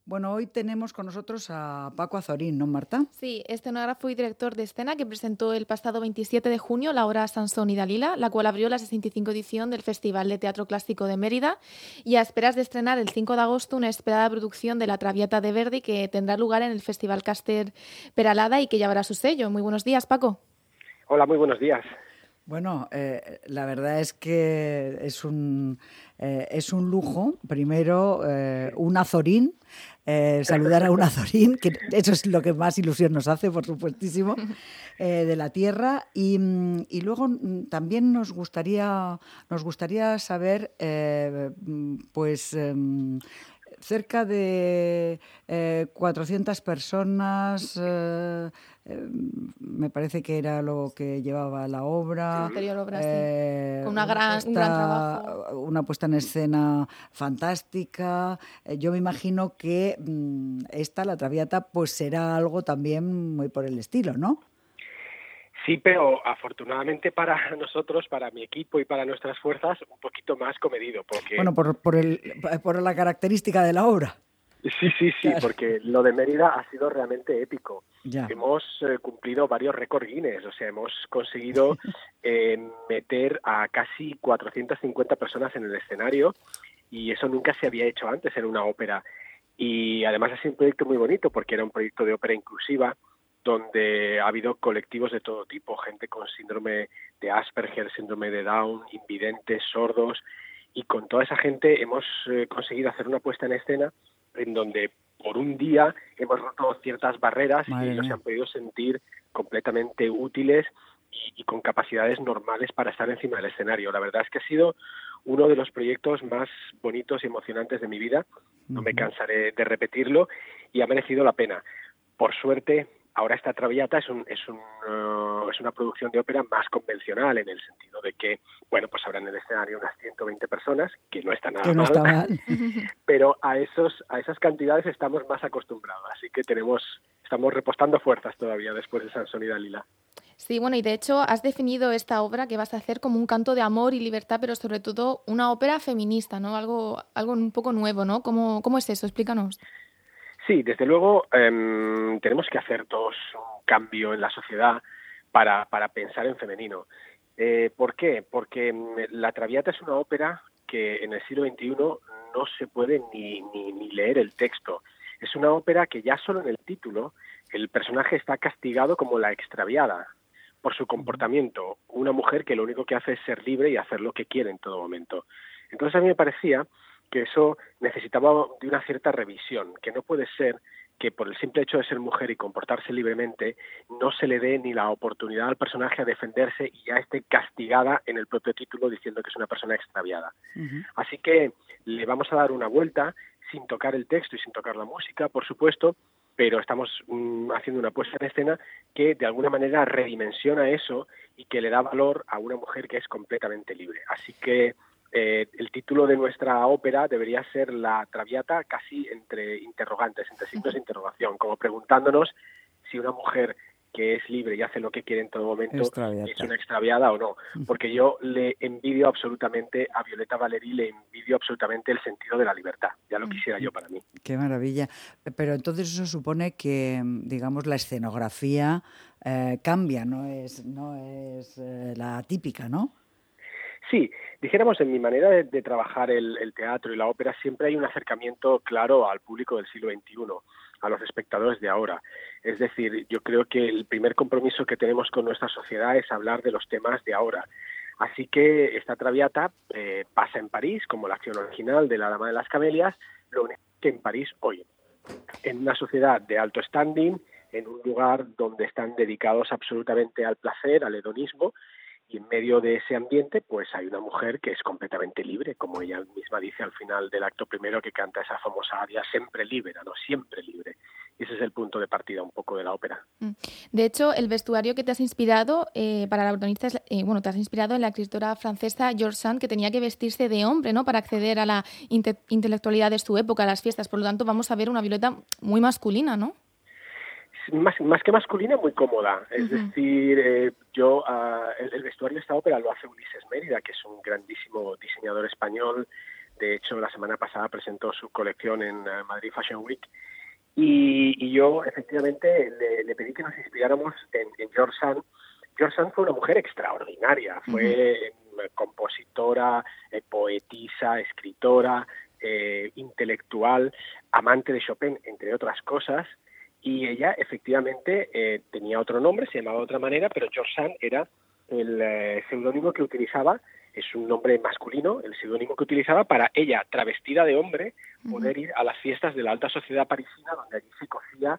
Bueno, hoy tenemos con nosotros a Paco Azorín, ¿no, Marta? Sí, escenógrafo y director de escena que presentó el pasado 27 de junio la obra Sansón y Dalila, la cual abrió la 65 edición del Festival de Teatro Clásico de Mérida y a esperas de estrenar el 5 de agosto una esperada producción de La Traviata de Verdi que tendrá lugar en el Festival Caster Peralada y que llevará su sello. Muy buenos días, Paco. Hola, muy buenos días. Bueno, la verdad es que es un lujo, primero, un azorín, saludar a un azorín, que eso es lo que más ilusión nos hace, por supuestísimo, de la tierra. Y luego también nos gustaría saber, pues... cerca de 400 personas, me parece que era lo que llevaba la obra. La anterior obra, sí. Con un gran trabajo. Una puesta en escena fantástica. Yo me imagino que La Traviata, pues será algo también muy por el estilo, ¿no? Sí, pero afortunadamente para nosotros, para mi equipo y para nuestras fuerzas, un poquito más comedido. Porque... Bueno, por la característica de la obra. Sí, claro. Porque lo de Mérida ha sido realmente épico. Ya. Hemos cumplido varios récords Guinness, o sea, hemos conseguido meter a casi 450 personas en el escenario y eso nunca se había hecho antes en una ópera. Y además ha sido un proyecto muy bonito porque era un proyecto de ópera inclusiva, donde ha habido colectivos de todo tipo, gente con síndrome de Asperger, síndrome de Down, invidentes, sordos, y con toda esa gente hemos conseguido hacer una puesta en escena en donde por un día hemos roto ciertas barreras y ellos se han podido sentir completamente útiles y con capacidades normales para estar encima del escenario. La verdad es que ha sido uno de los proyectos más bonitos y emocionantes de mi vida, no me cansaré de repetirlo, y ha merecido la pena. Por suerte, ahora esta Traviata es una producción de ópera más convencional, en el sentido de que, bueno, pues habrá en el escenario unas 120 personas, que no está nada mal, pero a esas cantidades estamos más acostumbrados, así que estamos repostando fuerzas todavía después de Sansón y Dalila. Sí, bueno, y de hecho has definido esta obra que vas a hacer como un canto de amor y libertad, pero sobre todo una ópera feminista, ¿no? Algo un poco nuevo, ¿no? ¿Cómo es eso? Explícanos. Sí, desde luego tenemos que hacer todos un cambio en la sociedad para pensar en femenino. ¿Por qué? Porque La Traviata es una ópera que en el siglo XXI no se puede ni leer el texto. Es una ópera que ya solo en el título el personaje está castigado como la extraviada por su comportamiento, una mujer que lo único que hace es ser libre y hacer lo que quiere en todo momento. Entonces a mí me parecía que eso necesitaba de una cierta revisión, que no puede ser que por el simple hecho de ser mujer y comportarse libremente no se le dé ni la oportunidad al personaje a defenderse y ya esté castigada en el propio título diciendo que es una persona extraviada. Así que le vamos a dar una vuelta sin tocar el texto y sin tocar la música, por supuesto, pero estamos haciendo una puesta en escena que de alguna manera redimensiona eso y que le da valor a una mujer que es completamente libre. Así que el título de nuestra ópera debería ser La Traviata, casi entre interrogantes, entre signos de interrogación, como preguntándonos si una mujer que es libre y hace lo que quiere en todo momento es una extraviada o no. Porque yo le envidio absolutamente a Violeta Valéry, le envidio absolutamente el sentido de la libertad. Ya lo quisiera yo para mí. Qué maravilla. Pero entonces eso supone que, digamos, la escenografía cambia, no es la típica, ¿no? Sí, dijéramos, en mi manera de trabajar el teatro y la ópera siempre hay un acercamiento claro al público del siglo XXI, a los espectadores de ahora. Es decir, yo creo que el primer compromiso que tenemos con nuestra sociedad es hablar de los temas de ahora. Así que esta Traviata pasa en París, como la acción original de La Dama de las Camelias, lo único que en París hoy, en una sociedad de alto standing, en un lugar donde están dedicados absolutamente al placer, al hedonismo, y en medio de ese ambiente pues hay una mujer que es completamente libre, como ella misma dice al final del acto primero, que canta esa famosa aria Sempre libera, no siempre libre. Y ese es el punto de partida un poco de la ópera. De hecho, el vestuario que te has inspirado para la protagonista te has inspirado en la escritora francesa George Sand, que tenía que vestirse de hombre, ¿no?, para acceder a la intelectualidad de su época, a las fiestas. Por lo tanto, vamos a ver una Violeta muy masculina, ¿no? Más que masculina, muy cómoda. Es decir, el vestuario de esta ópera lo hace Ulises Mérida, que es un grandísimo diseñador español De hecho, la semana pasada presentó su colección en Madrid Fashion Week. Y yo, efectivamente, le pedí que nos inspiráramos en George Sand. George Sand fue una mujer extraordinaria. Fue compositora, poetisa, escritora, intelectual, amante de Chopin, entre otras cosas. Y ella, efectivamente, tenía otro nombre, se llamaba de otra manera, pero George Sand era el seudónimo que utilizaba. Es un nombre masculino, el seudónimo que utilizaba para ella, travestida de hombre, poder ir a las fiestas de la alta sociedad parisina, donde allí se cocía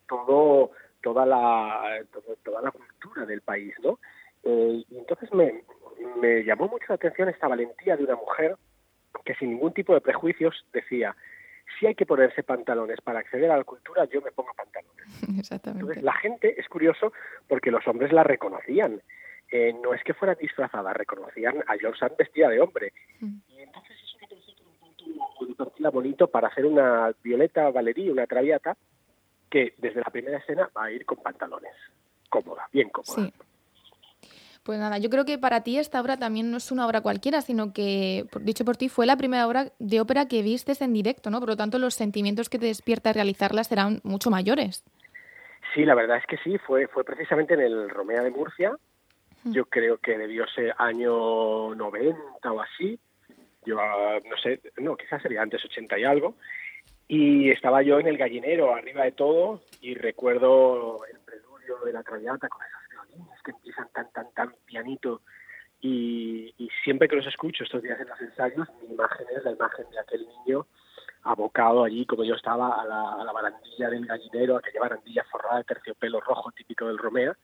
toda la cultura del país, ¿no? Y entonces me llamó mucho la atención esta valentía de una mujer que sin ningún tipo de prejuicios decía: si hay que ponerse pantalones para acceder a la cultura, yo me pongo pantalones. Exactamente. Entonces la gente, es curioso, porque los hombres la reconocían. No es que fuera disfrazada, reconocían a George Sand vestida de hombre. Y entonces eso me pareció un punto de partida bonito para hacer una Violeta Valery, una Traviata, que desde la primera escena va a ir con pantalones. Cómoda, bien cómoda. Sí. Pues nada, yo creo que para ti esta obra también no es una obra cualquiera, sino que, dicho por ti, fue la primera obra de ópera que vistes en directo, ¿no? Por lo tanto, los sentimientos que te despierta realizarla serán mucho mayores. Sí, la verdad es que sí, fue precisamente en el Romea de Murcia. Yo creo que debió ser año 90 o así. Yo no sé, no, quizás sería antes 80 y algo. Y estaba yo en el gallinero, arriba de todo, y recuerdo el preludio de la Traviata con esos violines que empiezan tan pianito. Y siempre que los escucho estos días en los ensayos, mi imagen es la imagen de aquel niño abocado allí, como yo estaba, a la barandilla del gallinero, aquella barandilla forrada de terciopelo rojo típico del Romea.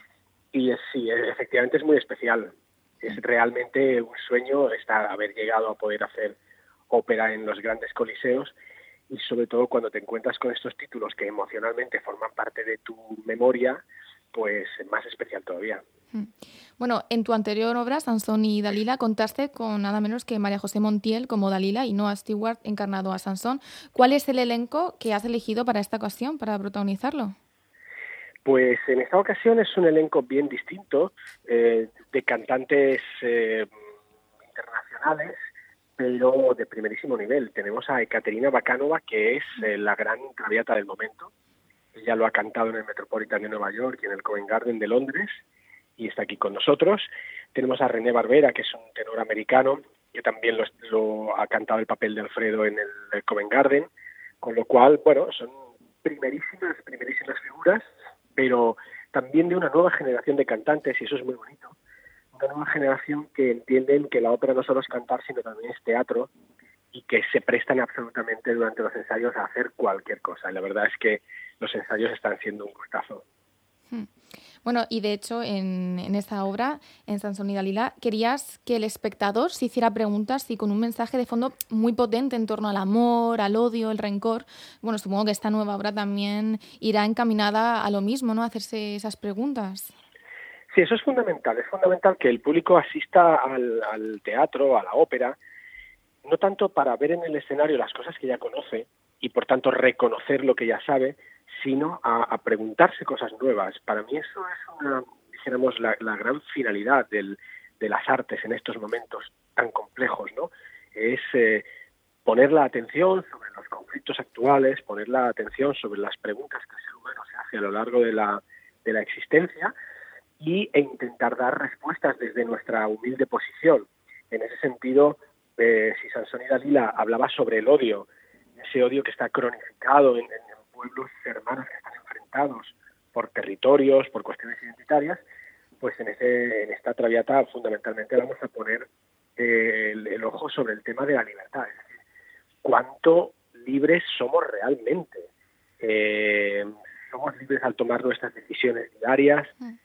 Y sí, efectivamente es muy especial. Es realmente un sueño haber llegado a poder hacer ópera en los grandes coliseos, y sobre todo cuando te encuentras con estos títulos que emocionalmente forman parte de tu memoria, pues más especial todavía. Bueno, en tu anterior obra, Sansón y Dalila, contaste con nada menos que María José Montiel como Dalila y Noah Stewart encarnado a Sansón. ¿Cuál es el elenco que has elegido para esta ocasión, para protagonizarlo? Pues en esta ocasión es un elenco bien distinto, de cantantes internacionales, pero de primerísimo nivel. Tenemos a Ekaterina Bakanova, que es la gran traviata del momento. Ella lo ha cantado en el Metropolitan de Nueva York y en el Covent Garden de Londres, y está aquí con nosotros. Tenemos a René Barbera, que es un tenor americano, que también lo ha cantado el papel de Alfredo en el Covent Garden, con lo cual, bueno, son primerísimas figuras, pero también de una nueva generación de cantantes, y eso es muy bonito. Una nueva generación que entienden que la ópera no solo es cantar, sino también es teatro, y que se prestan absolutamente durante los ensayos a hacer cualquier cosa. Y la verdad es que los ensayos están siendo un gustazo. Bueno, y de hecho en esta obra, en Sansón y Dalila, querías que el espectador se hiciera preguntas y con un mensaje de fondo muy potente en torno al amor, al odio, el rencor. Bueno, supongo que esta nueva obra también irá encaminada a lo mismo, ¿no? A hacerse esas preguntas. Sí, eso es fundamental. Es fundamental que el público asista al teatro, a la ópera, no tanto para ver en el escenario las cosas que ya conoce y por tanto reconocer lo que ya sabe, sino a preguntarse cosas nuevas. Para mí eso es dijéramos, la gran finalidad de las artes en estos momentos tan complejos, ¿no? Es poner la atención sobre los conflictos actuales, poner la atención sobre las preguntas que el ser humano se hace a lo largo de la existencia, e intentar dar respuestas desde nuestra humilde posición. En ese sentido, si Sansón y Dalila hablaba sobre el odio, ese odio que está cronificado en pueblos hermanos que están enfrentados por territorios, por cuestiones identitarias, pues en esta Traviata fundamentalmente vamos a poner el ojo sobre el tema de la libertad, es decir, cuánto libres somos realmente. Somos libres al tomar nuestras decisiones diarias.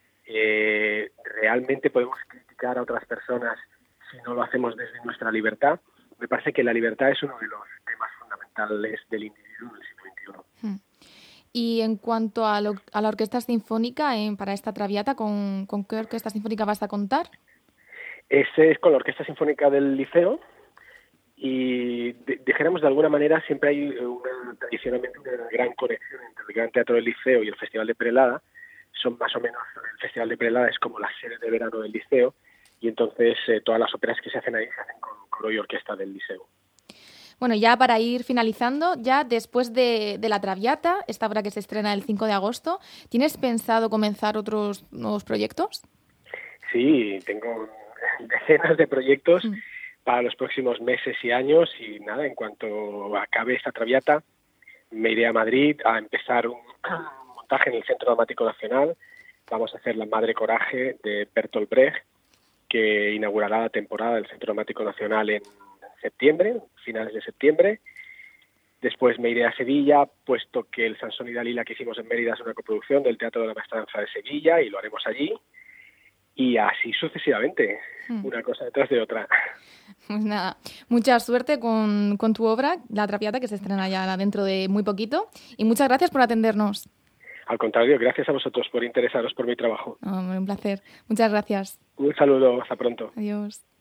Realmente podemos criticar a otras personas si no lo hacemos desde nuestra libertad. Me parece que la libertad es uno de los temas fundamentales del individuo en el siglo XXI. Y en cuanto a la orquesta sinfónica, para esta Traviata, ¿con qué orquesta sinfónica vas a contar? Ese es con la Orquesta Sinfónica del Liceo, y dijéramos de alguna manera siempre hay tradicionalmente una gran conexión entre el Gran Teatro del Liceo y el Festival de Perelada. Son más o menos, el Festival de Perelada es como la sede de verano del Liceo, y entonces todas las óperas que se hacen ahí se hacen con coro y orquesta del Liceo. Bueno, ya para ir finalizando, ya después de La Traviata, esta obra que se estrena el 5 de agosto, ¿tienes pensado comenzar otros nuevos proyectos? Sí, tengo decenas de proyectos para los próximos meses y años y nada, en cuanto acabe esta Traviata me iré a Madrid a empezar un montaje en el Centro Dramático Nacional. Vamos a hacer La Madre Coraje de Bertolt Brecht, que inaugurará la temporada del Centro Dramático Nacional en septiembre, finales de septiembre. Después me iré a Sevilla, puesto que el Sansón y Dalila que hicimos en Mérida es una coproducción del Teatro de la Maestranza de Sevilla y lo haremos allí. Y así sucesivamente, una cosa detrás de otra. Pues nada, mucha suerte con tu obra, La Traviata, que se estrena ya dentro de muy poquito. Y muchas gracias por atendernos. Al contrario, gracias a vosotros por interesaros por mi trabajo. Un placer. Muchas gracias. Un saludo, hasta pronto. Adiós.